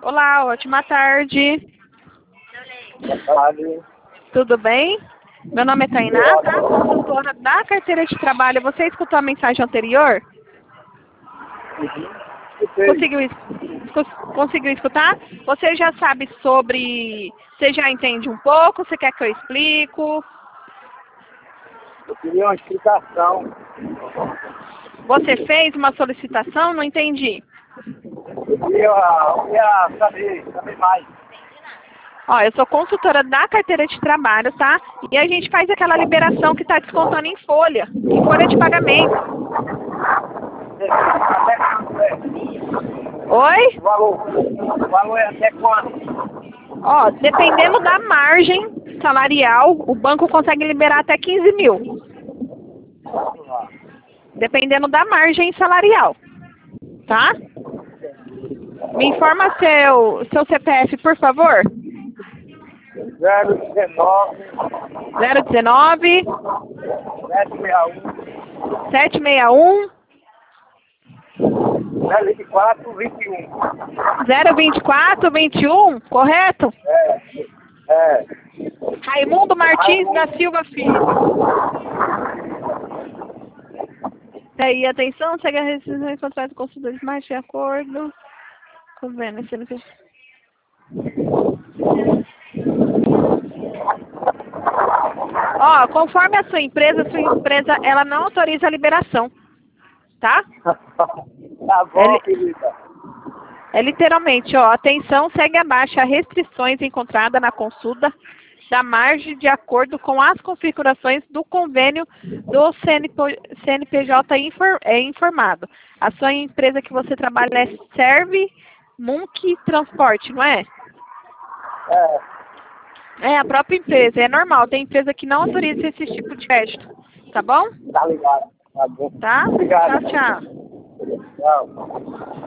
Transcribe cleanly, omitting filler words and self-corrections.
Olá, ótima tarde. Boa tarde. Tudo bem? Meu nome é Tainá, tá? Consultora da carteira de trabalho. Você escutou a mensagem anterior? Conseguiu escutar? Você já sabe sobre... Você já entende um pouco? Você quer que eu explico? Eu queria uma explicação. Você fez uma solicitação? Não entendi. Eu queria saber mais. Ó, eu sou consultora da carteira de trabalho, tá? E a gente faz aquela liberação que está descontando em folha de pagamento. Até quanto é? Oi? O valor é até quanto? Ó, dependendo da margem salarial, o banco consegue liberar até 15 mil. Dependendo da margem salarial, tá? Me informa seu CPF, por favor. 019 019 761 761 024 21. 024 21, correto? É. Raimundo Martins da Silva Filho. Daí, atenção, segue a rescisão e contrato com consumidores mais de acordo. Convênio, CNPJ. Ó, conforme a sua empresa ela não autoriza a liberação, tá? Tá bom, querida. É literalmente, ó, atenção, segue abaixo as restrições encontradas na consulta da margem de acordo com as configurações do convênio do CNPJ informado. A sua empresa que você trabalha é Serve Munk Transporte, não é? É a própria empresa, é normal. Tem empresa que não autoriza esse tipo de crédito, tá bom? Tá ligado. Tá bom. Tá? Obrigado. Tchau, tchau. Tchau.